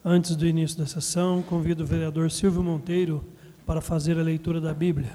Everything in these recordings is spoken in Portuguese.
Antes do início da sessão, convido o vereador Silvio Monteiro para fazer a leitura da Bíblia.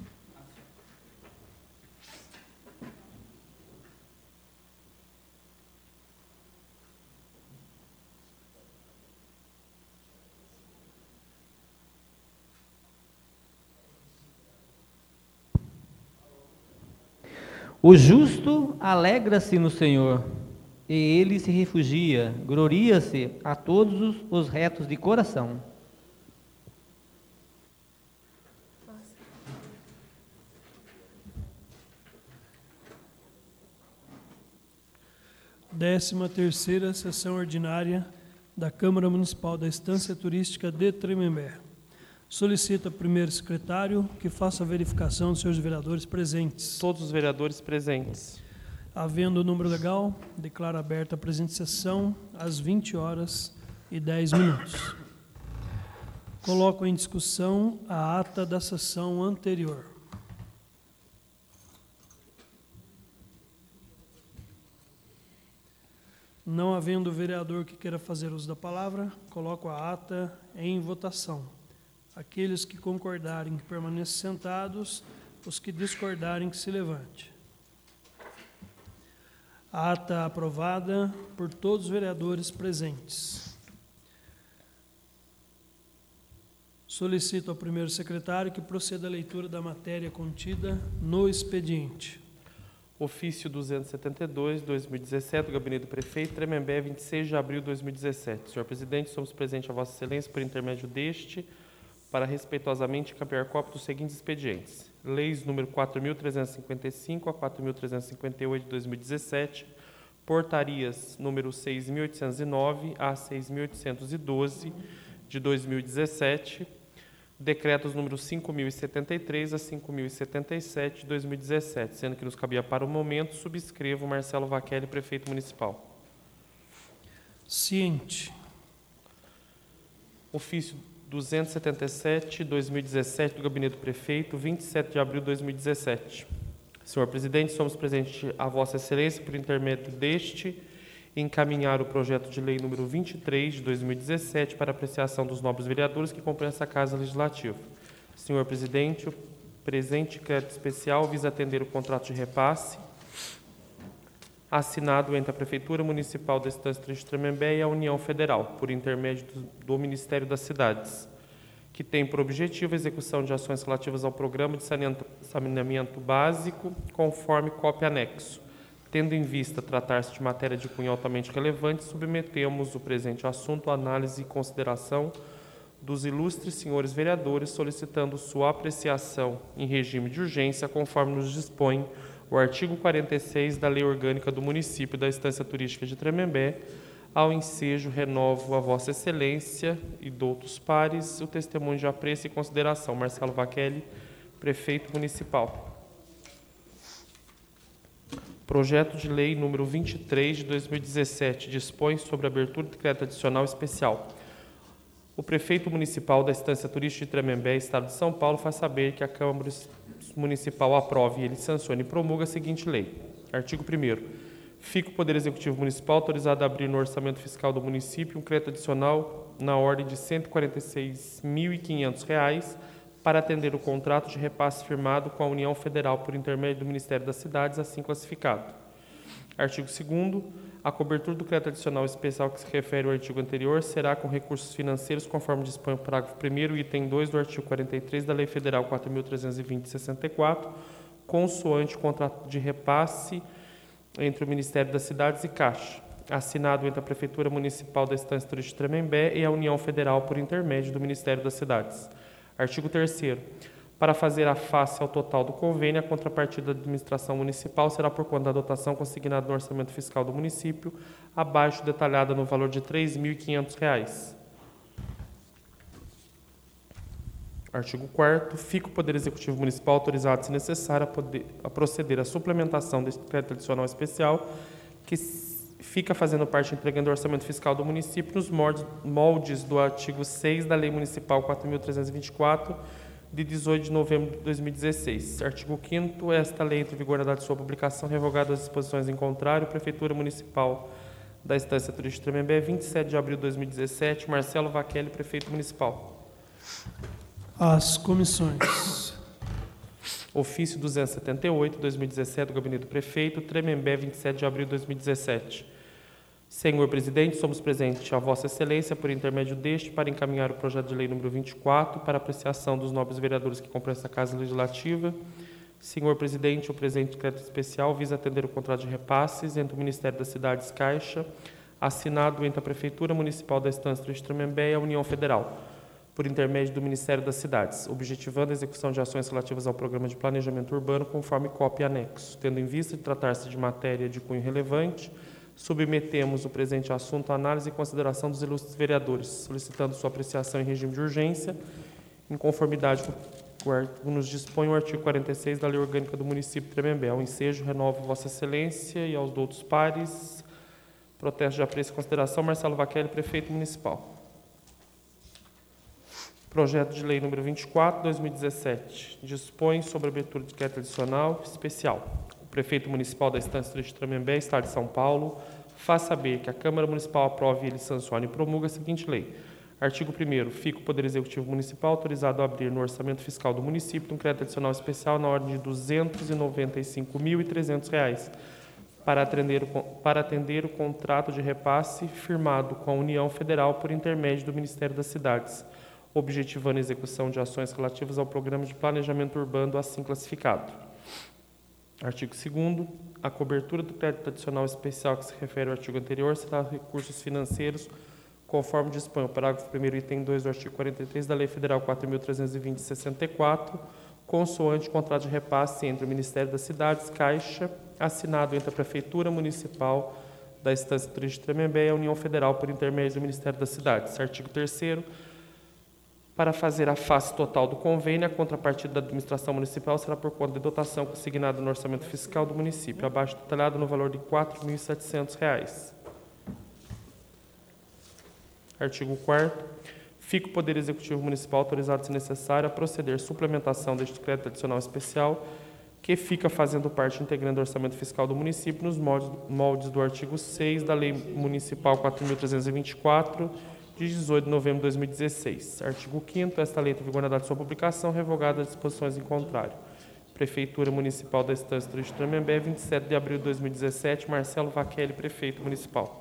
O justo alegra-se no Senhor, e ele se refugia, gloria-se a todos os retos de coração. Décima terceira sessão ordinária da Câmara Municipal da Estância Turística de Tremembé. Solicita primeiro secretário que faça a verificação dos seus vereadores presentes. Todos os vereadores presentes. Havendo o número legal, declaro aberta a presente sessão às 20h10. Coloco em discussão a ata da sessão anterior. Não havendo vereador que queira fazer uso da palavra, coloco a ata em votação. Aqueles que concordarem que permaneçam sentados, os que discordarem que se levante. A ata aprovada por todos os vereadores presentes. Solicito ao primeiro secretário que proceda à leitura da matéria contida no expediente. Ofício 272, 2017, do Gabinete do Prefeito, Tremembé, 26 de abril de 2017. Senhor Presidente, somos presentes a Vossa Excelência por intermédio deste, para respeitosamente encaminhar cópia dos seguintes expedientes. Leis número 4.355 a 4.358 de 2017, portarias número 6.809 a 6.812 de 2017, decretos número 5.073 a 5.077 de 2017, sendo que nos cabia para o momento, subscrevo Marcelo Vachelli, Prefeito Municipal. Ciente. Ofício 277, 2017, do Gabinete do Prefeito, 27 de abril de 2017. Senhor Presidente, somos presentes a Vossa Excelência por intermédio deste encaminhar o projeto de lei número 23 de 2017 para apreciação dos nobres vereadores que compõem essa Casa Legislativa. Senhor Presidente, o presente crédito especial visa atender o contrato de repasse assinado entre a Prefeitura Municipal da Estância Turística de Tremembé e a União Federal, por intermédio do Ministério das Cidades, que tem por objetivo a execução de ações relativas ao Programa de Saneamento Básico, conforme cópia anexo. Tendo em vista tratar-se de matéria de cunho altamente relevante, submetemos o presente assunto à análise e consideração dos ilustres senhores vereadores, solicitando sua apreciação em regime de urgência, conforme nos dispõe o artigo 46 da Lei Orgânica do Município da Estância Turística de Tremembé. Ao ensejo, renovo a Vossa Excelência e doutos pares o testemunho de apreço e consideração. Marcelo Vachelli, Prefeito Municipal. Projeto de Lei número 23 de 2017 dispõe sobre a abertura de decreto adicional especial. O Prefeito Municipal da Estância Turística de Tremembé, Estado de São Paulo, faz saber que a Câmara Municipal aprove e ele sancione e promulga a seguinte lei. Artigo 1º. Fica o Poder Executivo Municipal autorizado a abrir no orçamento fiscal do município um crédito adicional na ordem de R$ 146.500 para atender o contrato de repasse firmado com a União Federal por intermédio do Ministério das Cidades, assim classificado. Artigo 2º. A cobertura do crédito adicional especial que se refere ao artigo anterior será com recursos financeiros, conforme dispõe o parágrafo 1º, item 2 do artigo 43 da Lei Federal 4.320/64, consoante o contrato de repasse entre o Ministério das Cidades e Caixa, assinado entre a Prefeitura Municipal da Estância Turística de Tremembé e a União Federal por intermédio do Ministério das Cidades. Artigo 3º. Para fazer a face ao total do convênio, a contrapartida da administração municipal será por conta da dotação consignada no orçamento fiscal do município, abaixo detalhada no valor de R$ 3.500. Artigo 4º. Fica o Poder Executivo Municipal autorizado, se necessário, a proceder à suplementação deste crédito adicional especial, que fica fazendo parte integrante do orçamento fiscal do município, nos moldes do artigo 6 da Lei Municipal 4.324, de 18 de novembro de 2016. Artigo 5º. Esta lei entra em vigor na data de sua publicação, revogada as disposições em contrário, a Prefeitura Municipal da Estância Turística Tremembé, 27 de abril de 2017, Marcelo Vaquelli, prefeito municipal. As comissões. Ofício 278, 2017, do Gabinete do Prefeito, Tremembé, 27 de abril de 2017. Senhor Presidente, somos presentes a Vossa Excelência, por intermédio deste, para encaminhar o projeto de lei número 24 para apreciação dos nobres vereadores que compõem esta Casa Legislativa. Senhor Presidente, o presente decreto especial visa atender o contrato de repasses entre o Ministério das Cidades Caixa, assinado entre a Prefeitura Municipal da Estância Turística Tremembé e a União Federal, por intermédio do Ministério das Cidades, objetivando a execução de ações relativas ao Programa de Planejamento Urbano, conforme cópia e anexo. Tendo em vista de tratar-se de matéria de cunho relevante, submetemos o presente assunto à análise e consideração dos ilustres vereadores, solicitando sua apreciação em regime de urgência, em conformidade com o que nos dispõe o artigo 46 da Lei Orgânica do Município de Tremembé. Ao ensejo, renovo Vossa Excelência e aos outros pares. Protesto de apreço e consideração, Marcelo Vaquelli, prefeito municipal. Projeto de lei número 24, 2017, dispõe sobre a abertura de decreto adicional especial. O prefeito municipal da Estância Turística Tremembé, Estado de São Paulo, faz saber que a Câmara Municipal aprove e ele sancione e promulga a seguinte lei. Artigo 1º. Fica o Poder Executivo Municipal autorizado a abrir no orçamento fiscal do município um crédito adicional especial na ordem de R$ 295.300 para atender o contrato de repasse firmado com a União Federal por intermédio do Ministério das Cidades, objetivando a execução de ações relativas ao Programa de Planejamento Urbano assim classificado. Artigo 2º. A cobertura do crédito adicional especial que se refere ao artigo anterior será recursos financeiros, conforme dispõe o parágrafo 1º, item 2 do artigo 43 da Lei Federal 4.320/64, consoante o contrato de repasse entre o Ministério das Cidades, Caixa, assinado entre a Prefeitura Municipal da Estância Turística Tremembé e a União Federal por intermédio do Ministério das Cidades. Artigo 3º. Para fazer a face total do convênio, a contrapartida da administração municipal será por conta de dotação consignada no orçamento fiscal do município, abaixo detalhado no valor de R$ 4.700. Artigo 4º. Fica o Poder Executivo Municipal autorizado, se necessário, a proceder suplementação deste crédito adicional especial, que fica fazendo parte integrante do orçamento fiscal do município, nos moldes do artigo 6 da Lei Municipal 4.324, de 18 de novembro de 2016. Artigo 5º. Esta lei tem vigor na data de sua publicação, revogada as disposições em contrário. Prefeitura Municipal da Estância Turística Tremembé, 27 de abril de 2017, Marcelo Vaquelli, prefeito municipal.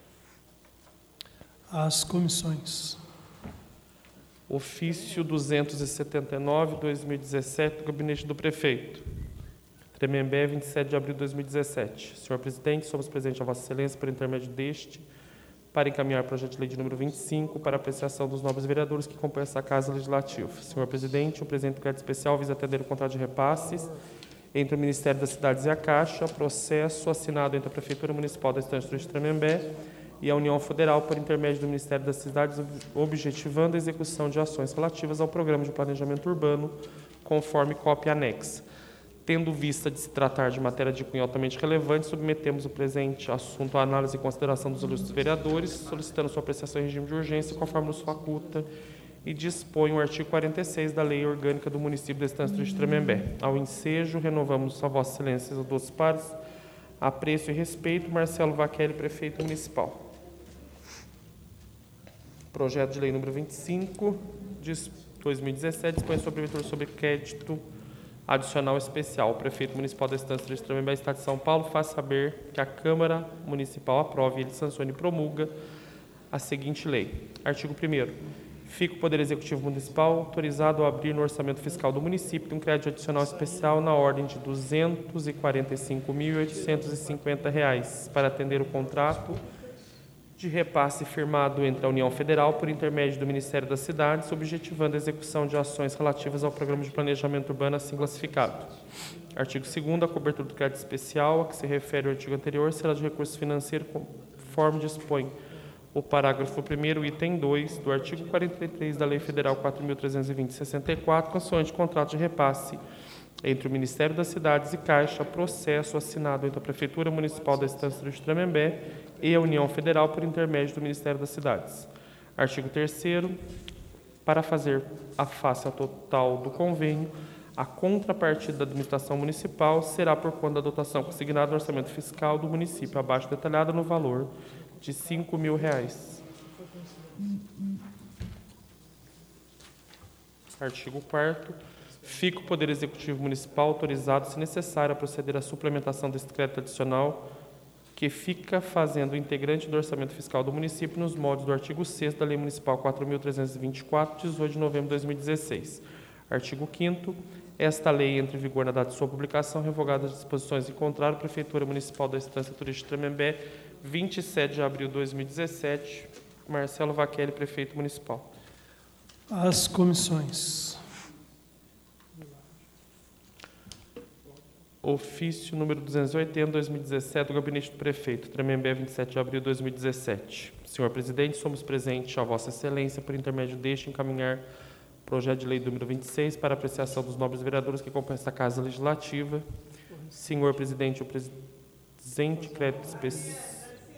As comissões. Ofício 279, 2017, do Gabinete do Prefeito. Tremembé, 27 de abril de 2017. Senhor Presidente, somos presentes a Vossa Excelência, por intermédio deste, para encaminhar o projeto de lei de número 25 para apreciação dos nobres vereadores que compõem essa Casa Legislativa. Senhor Presidente, o presente decreto especial visa atender o contrato de repasses entre o Ministério das Cidades e a Caixa, processo assinado entre a Prefeitura Municipal da Estância Turística Tremembé e a União Federal por intermédio do Ministério das Cidades, objetivando a execução de ações relativas ao Programa de Planejamento Urbano, conforme cópia anexa. Tendo vista de se tratar de matéria de cunho altamente relevante, submetemos o presente assunto à análise e consideração dos ilustres vereadores, solicitando sua apreciação em regime de urgência, conforme nos faculta e dispõe o artigo 46 da Lei Orgânica do Município da Estância Turística Tremembé. Ao ensejo, renovamos a Vossa Excelência e os outros pares, apreço e respeito, Marcelo Vaquelli, prefeito municipal. Projeto de lei número 25, de 2017, dispõe sobre crédito adicional especial. O prefeito municipal da Estância Turística Tremembé, Estado de São Paulo, faz saber que a Câmara Municipal aprove, ele sancione e promulga a seguinte lei. Artigo 1º. Fica o Poder Executivo Municipal autorizado a abrir no orçamento fiscal do município um crédito adicional especial na ordem de R$ 245.850 para atender o contrato de repasse firmado entre a União Federal por intermédio do Ministério das Cidades, objetivando a execução de ações relativas ao Programa de Planejamento Urbano assim classificado. Artigo 2º. A cobertura do crédito especial a que se refere o artigo anterior será de recurso financeiro, conforme dispõe o parágrafo 1º, item 2 do artigo 43 da Lei Federal 4.320/64, consoante contrato de repasse entre o Ministério das Cidades e Caixa, processo assinado entre a Prefeitura Municipal da Estância Turística Tremembé e a União Federal por intermédio do Ministério das Cidades. Artigo 3º. Para fazer a face total do convênio, a contrapartida da administração municipal será por conta da dotação consignada no orçamento fiscal do município, abaixo detalhada no valor de R$ 5.000. Artigo 4º. Fica o Poder Executivo Municipal autorizado, se necessário, a proceder à suplementação deste crédito adicional que fica fazendo o integrante do orçamento fiscal do município nos moldes do artigo 6º da Lei Municipal 4.324, 18 de novembro de 2016. Artigo 5º. Esta lei entra em vigor na data de sua publicação, revogadas as disposições em contrário, Prefeitura Municipal da Estância Turística de Tremembé, 27 de abril de 2017. Marcelo Vaquelli, Prefeito Municipal. As comissões. Ofício número 280, 2017, do Gabinete do Prefeito, Tremembé, 27 de abril de 2017. Senhor Presidente, somos presentes a Vossa Excelência, por intermédio deste, encaminhar projeto de lei número 26 para apreciação dos nobres vereadores que compõem esta Casa Legislativa. Senhor Presidente, o presente crédito especial...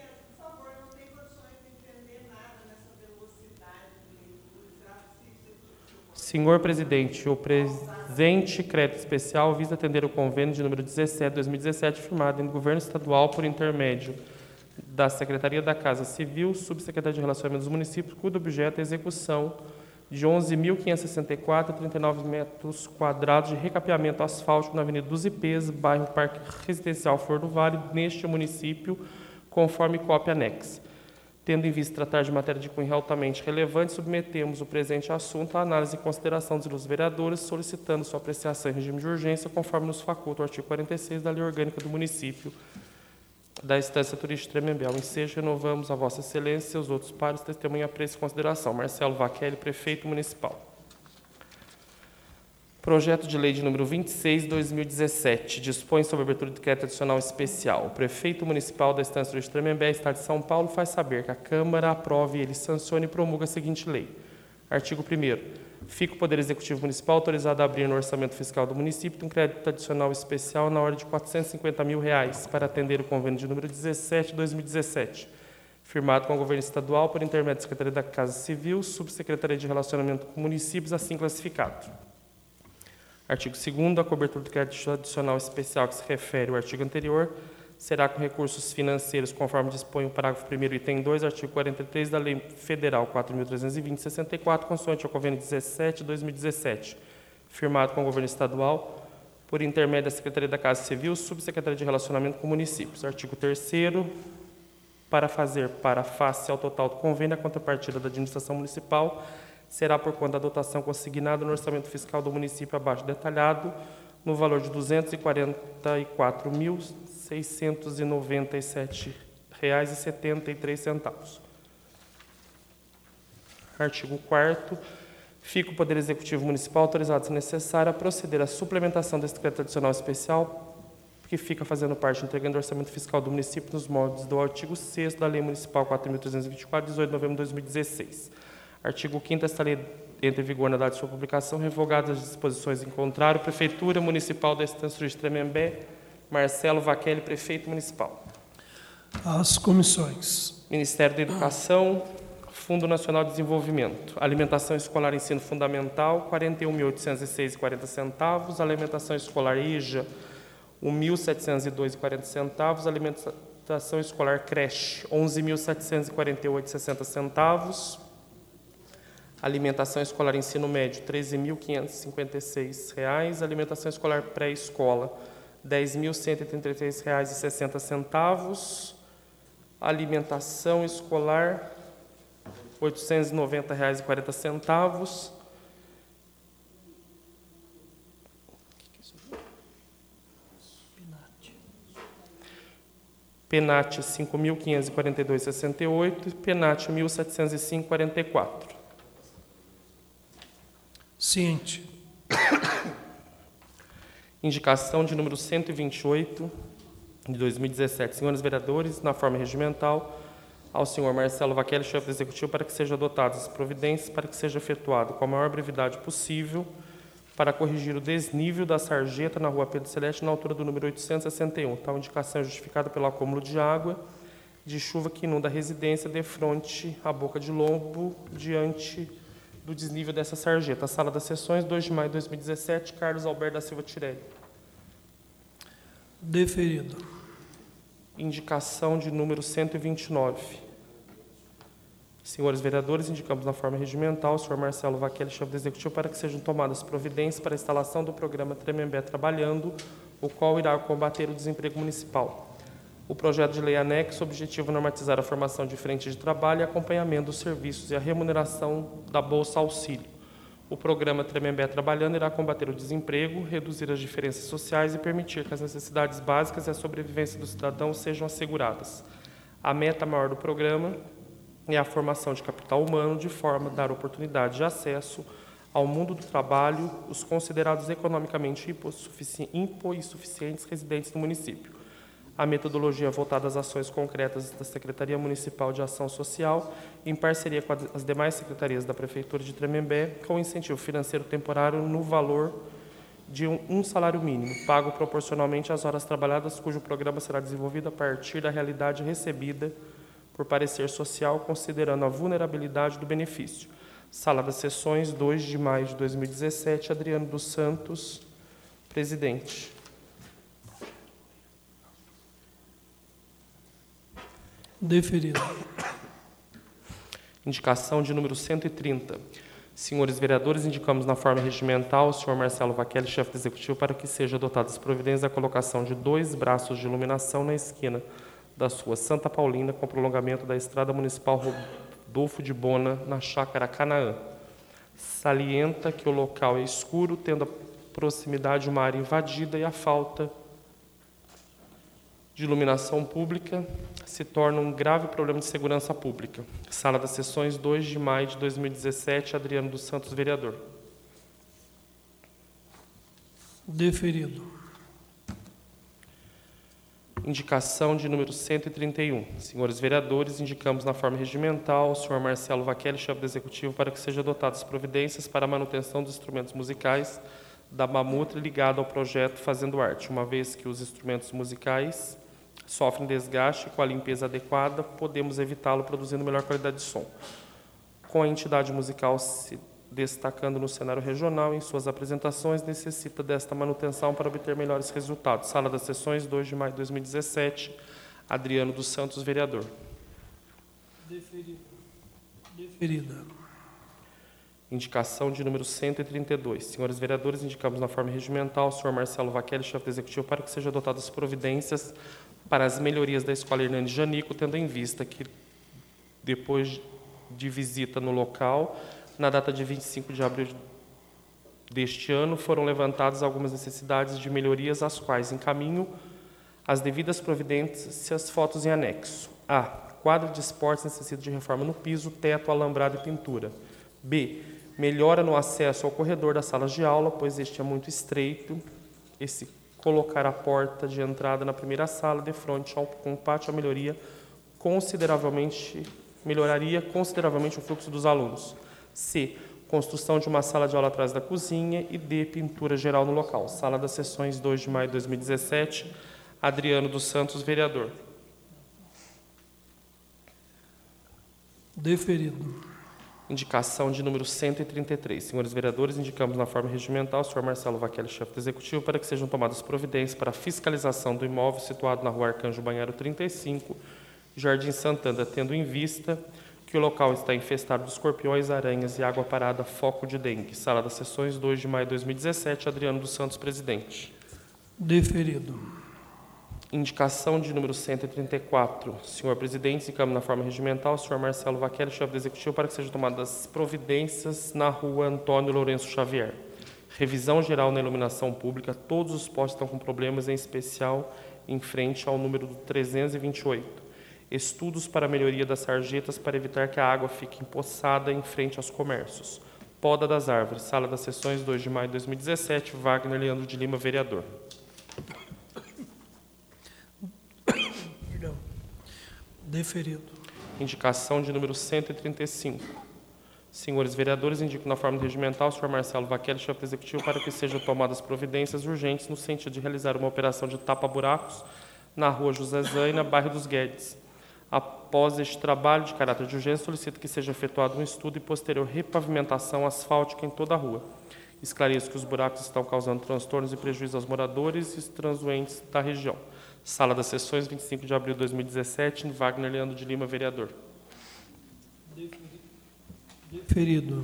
Senhor Presidente, o presente crédito especial visa atender o convênio de número 17 de 2017, firmado em Governo Estadual por intermédio da Secretaria da Casa Civil, Subsecretaria de Relacionamento dos Municípios, cujo objeto é a execução de 11.564,39 metros quadrados de recapeamento asfáltico na Avenida dos Ipês, bairro Parque Residencial Flor do Vale, neste município, conforme cópia anexa. Tendo em vista tratar de matéria de cunho altamente relevante, submetemos o presente assunto à análise e consideração dos ilustres vereadores, solicitando sua apreciação em regime de urgência, conforme nos faculta o artigo 46 da Lei Orgânica do Município da Estância Turística de Tremembé. Ao ensejo, renovamos a Vossa Excelência e seus outros pares testemunho, apreço e consideração. Marcelo Vaquelli, Prefeito Municipal. Projeto de Lei de número 26, 2017, dispõe sobre a abertura de crédito adicional especial. O Prefeito Municipal da Estância Turística de Tremembé, Estado de São Paulo, faz saber que a Câmara aprove e ele sancione e promulga a seguinte lei. Artigo 1º. Fica o Poder Executivo Municipal autorizado a abrir no orçamento fiscal do município um crédito adicional especial na ordem de R$ 450 mil para atender o convênio de número 17 de 2017, firmado com o Governo Estadual por intermédio da Secretaria da Casa Civil, Subsecretaria de Relacionamento com Municípios, assim classificado. Artigo 2º. A cobertura do crédito adicional especial que se refere ao artigo anterior será com recursos financeiros, conforme dispõe o parágrafo 1º, item 2, artigo 43 da Lei Federal 4.320/64, consoante ao convênio 17 de 2017, firmado com o Governo Estadual, por intermédio da Secretaria da Casa Civil, Subsecretaria de Relacionamento com Municípios. Artigo 3º. Para fazer para face ao total do convênio, a contrapartida da administração municipal será por conta da dotação consignada no orçamento fiscal do município abaixo detalhado, no valor de R$ 244.697,73. Artigo 4º. Fica o Poder Executivo Municipal autorizado, se necessário, a proceder à suplementação deste crédito adicional especial, que fica fazendo parte integrante do orçamento fiscal do município nos moldes do artigo 6º da Lei Municipal 4.324, 18 de novembro de 2016. Artigo 5º. Esta lei entra em vigor na data de sua publicação, revogadas as disposições em contrário. Prefeitura Municipal da Estância Turística de Tremembé, Marcelo Vaquelli, Prefeito Municipal. As comissões. Ministério da Educação, Fundo Nacional de Desenvolvimento. Alimentação escolar ensino fundamental, R$ 41.806,40. Alimentação escolar EJA, R$ 1.702,40. Alimentação escolar creche, R$ 11.748,60. Alimentação escolar ensino médio, R$ 13.556. Alimentação escolar pré-escola, R$ 10.133,60. Alimentação escolar, R$ 890,40. PENAT, R$ 5.542,68. PENAT, R$ 1.705,44. Ciente. Indicação de número 128, de 2017. Senhores vereadores, na forma regimental, ao senhor Marcelo Vaquelli, chefe do Executivo, para que sejam adotadas as providências para que seja efetuado com a maior brevidade possível para corrigir o desnível da sarjeta na rua Pedro Celeste, na altura do número 861. Tal indicação é justificada pelo acúmulo de água de chuva que inunda a residência de frente à Boca de Lobo, diante do desnível dessa sarjeta. Sala das Sessões, 2 de maio de 2017, Carlos Alberto da Silva Tirelli. Deferido. Indicação de número 129, Senhores vereadores, indicamos na forma regimental o senhor Marcelo Vaquelli, chefe do Executivo, para que sejam tomadas providências para a instalação do programa Tremembé Trabalhando, o qual irá combater o desemprego municipal. O projeto de lei anexo objetiva normatizar a formação de frente de trabalho e acompanhamento dos serviços e a remuneração da Bolsa Auxílio. O programa Tremembé Trabalhando irá combater o desemprego, reduzir as diferenças sociais e permitir que as necessidades básicas e a sobrevivência do cidadão sejam asseguradas. A meta maior do programa é a formação de capital humano de forma a dar oportunidade de acesso ao mundo do trabalho os considerados economicamente hipossuficientes residentes do município. A metodologia voltada às ações concretas da Secretaria Municipal de Ação Social, em parceria com as demais secretarias da Prefeitura de Tremembé, com incentivo financeiro temporário no valor de um salário mínimo, pago proporcionalmente às horas trabalhadas, cujo programa será desenvolvido a partir da realidade recebida por parecer social, considerando a vulnerabilidade do benefício. Sala das Sessões, 2 de maio de 2017, Adriano dos Santos, presidente. Deferido. Indicação de número 130. Senhores vereadores, indicamos na forma regimental o senhor Marcelo Vaquelli, chefe do Executivo, para que seja adotadas providências da colocação de 2 braços de iluminação na esquina da rua Santa Paulina, com prolongamento da Estrada Municipal Rodolfo de Bona, na Chácara Canaã. Salienta que o local é escuro, tendo a proximidade de uma área invadida e a falta de iluminação pública se torna um grave problema de segurança pública. Sala das Sessões, 2 de maio de 2017, Adriano dos Santos, vereador. Deferido. Indicação de número 131. Senhores vereadores, indicamos na forma regimental o senhor Marcelo Vaquelli, chefe do Executivo, para que sejam adotadas providências para a manutenção dos instrumentos musicais da Mamutre ligado ao projeto Fazendo Arte, uma vez que os instrumentos musicais sofrem desgaste, com a limpeza adequada, podemos evitá-lo produzindo melhor qualidade de som. Com a entidade musical se destacando no cenário regional em suas apresentações, necessita desta manutenção para obter melhores resultados. Sala das Sessões, 2 de maio de 2017, Adriano dos Santos, vereador. Deferido. Deferida. Indicação de número 132. Senhores vereadores, indicamos na forma regimental o senhor Marcelo Vaquelli, chefe do Executivo, para que sejam adotadas providências para as melhorias da Escola Hernani Janico, tendo em vista que, depois de visita no local, na data de 25 de abril deste ano, foram levantadas algumas necessidades de melhorias, as quais encaminho as devidas providências, fotos em anexo. A. Quadra de esportes necessita de reforma no piso, teto, alambrado e pintura. B. Melhora no acesso ao corredor das salas de aula, pois este é muito estreito. Colocar a porta de entrada na primeira sala, de frente com o pátio, melhoraria consideravelmente o fluxo dos alunos. C. Construção de uma sala de aula atrás da cozinha. E D. Pintura geral no local. Sala das Sessões, 2 de maio de 2017, Adriano dos Santos, vereador. Deferido. Indicação de número 133. Senhores vereadores, indicamos na forma regimental o senhor Marcelo Vaquelli, chefe do Executivo, para que sejam tomadas providências para a fiscalização do imóvel situado na rua Arcanjo Banheiro 35, Jardim Santana, tendo em vista que o local está infestado de escorpiões, aranhas e água parada, foco de dengue. Sala das Sessões, 2 de maio de 2017, Adriano dos Santos, presidente. Deferido. Indicação de número 134. Senhor presidente, indicamos na forma regimental o senhor Marcelo Vaquelli, chefe do Executivo, para que sejam tomadas providências na rua Antônio Lourenço Xavier. Revisão geral na iluminação pública. Todos os postes estão com problemas, em especial em frente ao número 328. Estudos para a melhoria das sarjetas para evitar que a água fique empoçada em frente aos comércios. Poda das árvores. Sala das Sessões, 2 de maio de 2017, Wagner Leandro de Lima, vereador. Deferido. Indicação de número 135. Senhores vereadores, indico na forma regimental o senhor Marcelo Vaquelli, chefe do Executivo, para que sejam tomadas providências urgentes no sentido de realizar uma operação de tapa-buracos na rua José Zaina, bairro dos Guedes. Após este trabalho de caráter de urgência, solicito que seja efetuado um estudo e posterior repavimentação asfáltica em toda a rua. Esclareço que os buracos estão causando transtornos e prejuízos aos moradores e transuentes da região. Sala das Sessões, 25 de abril de 2017, Wagner Leandro de Lima, vereador. Deferido.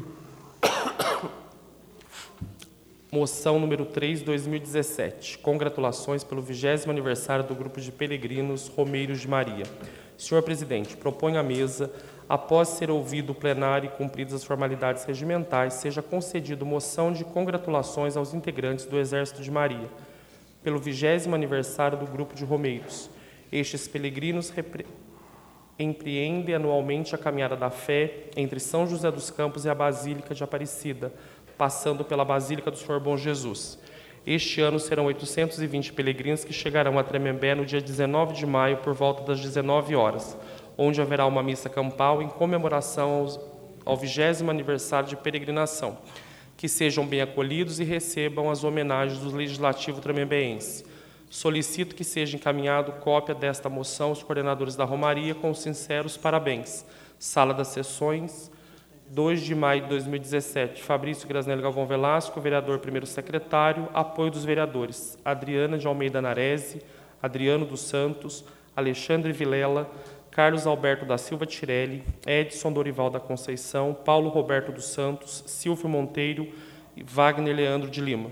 Moção número 3, 2017. Congratulações pelo 20º aniversário do Grupo de Peregrinos Romeiros de Maria. Senhor presidente, proponho à mesa, após ser ouvido o plenário e cumpridas as formalidades regimentais, seja concedido moção de congratulações aos integrantes do Exército de Maria, pelo 20º aniversário do Grupo de Romeiros. Estes peregrinos empreendem anualmente a caminhada da fé entre São José dos Campos e a Basílica de Aparecida, passando pela Basílica do Senhor Bom Jesus. Este ano serão 820 peregrinos que chegarão a Tremembé no dia 19 de maio, por volta das 19 horas, onde haverá uma missa campal em comemoração ao 20º aniversário de peregrinação. Que sejam bem acolhidos e recebam as homenagens do Legislativo tremembeense. Solicito que seja encaminhado cópia desta moção aos coordenadores da Romaria com sinceros parabéns. Sala das Sessões, 2 de maio de 2017, Fabrício Grasnelli Galvão Velasco, vereador primeiro secretário, apoio dos vereadores Adriana de Almeida Narese, Adriano dos Santos, Alexandre Vilela, Carlos Alberto da Silva Tirelli, Edson Dorival da Conceição, Paulo Roberto dos Santos, Silvio Monteiro e Wagner Leandro de Lima.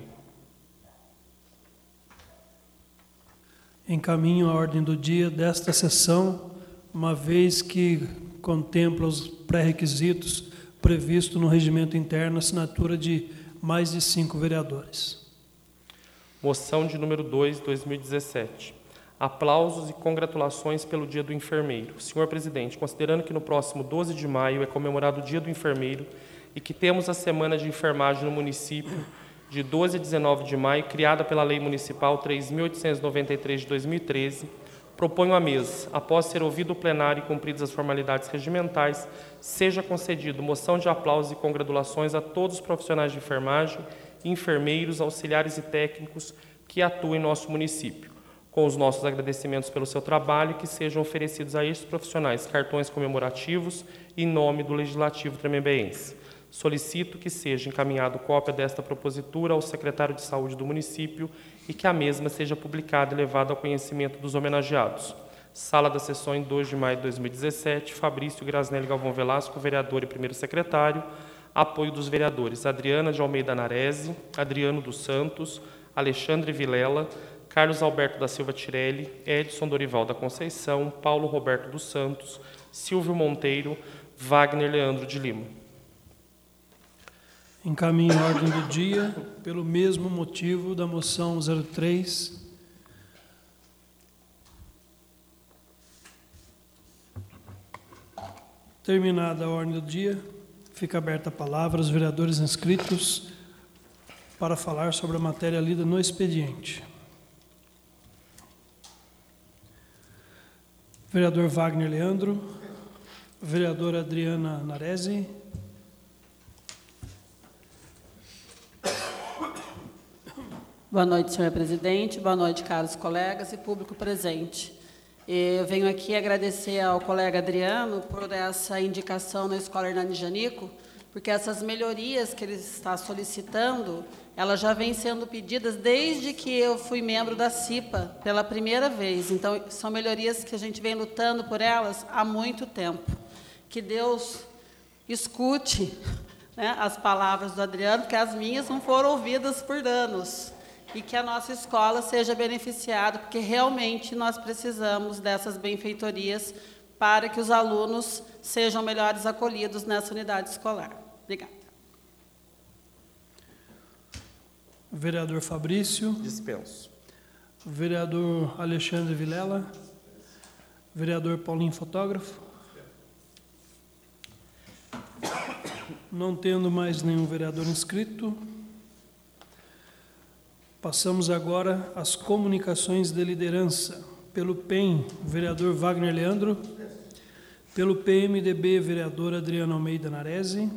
Encaminho a ordem do dia desta sessão, uma vez que contempla os pré-requisitos previsto no regimento interno, assinatura de mais de 5 vereadores. Moção de número 2, 2017. Aplausos e congratulações pelo Dia do Enfermeiro. Senhor presidente, considerando que no próximo 12 de maio é comemorado o Dia do Enfermeiro e que temos a Semana de Enfermagem no município de 12 a 19 de maio, criada pela Lei Municipal 3.893 de 2013, proponho à mesa, após ser ouvido o plenário e cumpridas as formalidades regimentais, seja concedido moção de aplausos e congratulações a todos os profissionais de enfermagem, enfermeiros, auxiliares e técnicos que atuam em nosso município. Com os nossos agradecimentos pelo seu trabalho, que sejam oferecidos a estes profissionais cartões comemorativos em nome do Legislativo tremembeense. Solicito que seja encaminhado cópia desta propositura ao secretário de Saúde do município e que a mesma seja publicada e levada ao conhecimento dos homenageados. Sala das Sessões, 2 de maio de 2017, Fabrício Grasnelli Galvão Velasco, vereador e primeiro secretário. Apoio dos vereadores Adriana de Almeida Narese, Adriano dos Santos, Alexandre Vilela, Carlos Alberto da Silva Tirelli, Edson Dorival da Conceição, Paulo Roberto dos Santos, Silvio Monteiro, Wagner Leandro de Lima. Encaminho a ordem do dia, pelo mesmo motivo da moção 03. Terminada a ordem do dia, fica aberta a palavra aos vereadores inscritos para falar sobre a matéria lida no expediente. Vereador Wagner Leandro, vereadora Adriana Narese, boa noite, senhor presidente. Boa noite, caros colegas e público presente. Eu venho aqui agradecer ao colega Adriano por essa indicação na Escola Hernani Janico, porque essas melhorias que ele está solicitando, elas já vêm sendo pedidas desde que eu fui membro da CIPA pela primeira vez. Então, são melhorias que a gente vem lutando por elas há muito tempo. Que Deus escute, né, as palavras do Adriano, porque as minhas não foram ouvidas por anos. E que a nossa escola seja beneficiada, porque realmente nós precisamos dessas benfeitorias para que os alunos sejam melhores acolhidos nessa unidade escolar. Obrigada. vereador Fabrício, Dispenso. vereador Alexandre Vilela, vereador Paulinho Fotógrafo. Não tendo mais nenhum vereador inscrito, passamos agora às comunicações de liderança. Pelo PEN, vereador Wagner Leandro. Pelo PMDB, vereador Adriano Almeida Narese.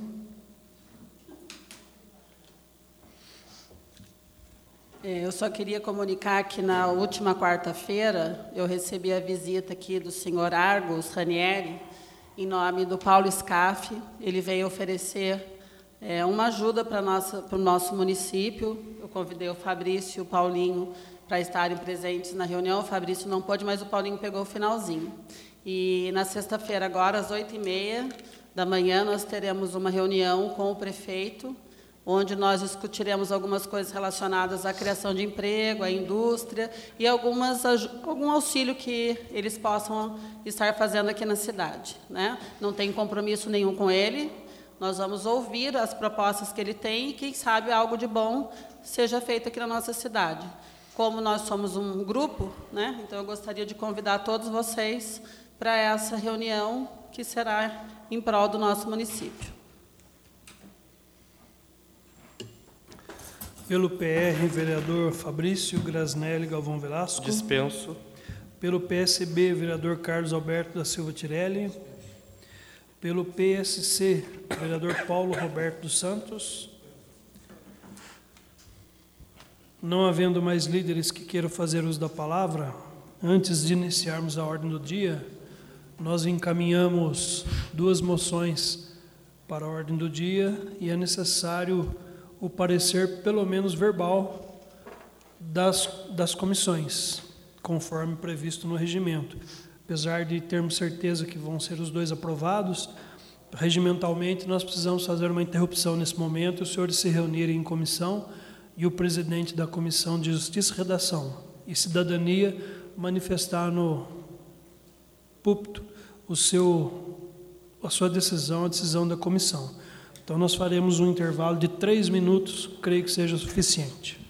Eu só queria comunicar que na última quarta-feira eu recebi a visita aqui do senhor Argos Ranieri, em nome do Paulo Scaff. Ele veio oferecer uma ajuda para o nosso município. Eu convidei o Fabrício e o Paulinho para estarem presentes na reunião. O Fabrício não pôde, mas o Paulinho pegou o finalzinho. E na sexta-feira, agora, às 8h30, da manhã, nós teremos uma reunião com o prefeito, onde nós discutiremos algumas coisas relacionadas à criação de emprego, à indústria e algum auxílio que eles possam estar fazendo aqui na cidade, né? Não tem compromisso nenhum com ele, nós vamos ouvir as propostas que ele tem e, quem sabe, algo de bom seja feito aqui na nossa cidade. Como nós somos um grupo, né? Então eu gostaria de convidar todos vocês para essa reunião que será em prol do nosso município. Pelo PR, vereador Fabrício Grasnelli Galvão Velasco. Dispenso. Pelo PSB, vereador Carlos Alberto da Silva Tirelli. Pelo PSC, vereador Paulo Roberto dos Santos. Não havendo mais líderes que queiram fazer uso da palavra, antes de iniciarmos a ordem do dia, nós encaminhamos 2 moções para a ordem do dia e é necessário o parecer, pelo menos verbal, das comissões, conforme previsto no regimento. Apesar de termos certeza que vão ser os 2 aprovados, regimentalmente nós precisamos fazer uma interrupção nesse momento, os senhores se reunirem em comissão e o presidente da Comissão de Justiça, Redação e Cidadania manifestar no púlpito a sua decisão, a decisão da comissão. Então, nós faremos um intervalo de 3 minutos, creio que seja suficiente.